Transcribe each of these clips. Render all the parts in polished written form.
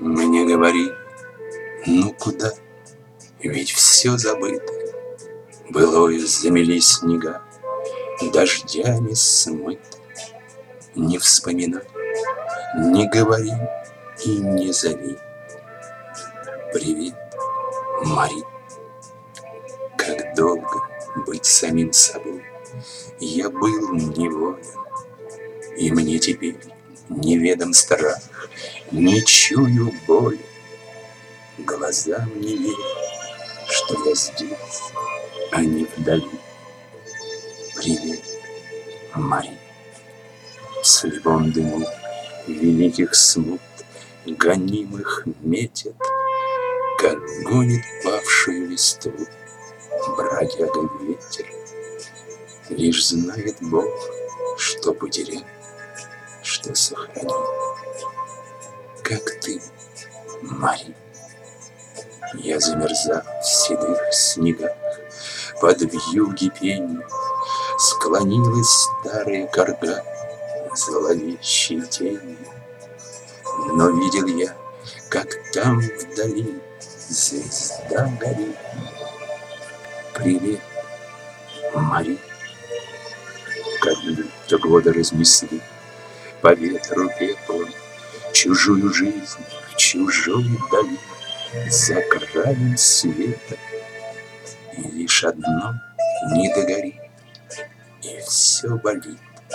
Мне говори, ну куда? Ведь все забыто. Былое замели снега, дождями смыто. Не вспоминай, не говори и не зови. Привет, Мари. Как долго быть самим собой я был неволен, и мне теперь неведом страх, не чую боли. Глазам не верят, что я здесь, а не вдали. Привет, Мари. В слепом дыму великих смут гонимых метят, как гонит павшую листву бродяга ветер. Лишь знает Бог, что потерял, что сохранил. Как ты, Мари. Я замерзал в седых снегах под вьюги пенья. Склонилась старая корга зловещей тени. Но видел я, как там вдали звезда горит. Привет, Мари. Как будто годы разнесли по ветру пеплом чужую жизнь в чужой дали, за краем света. И лишь одно не догорит, и все болит.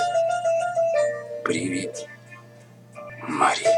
Привет, Мари.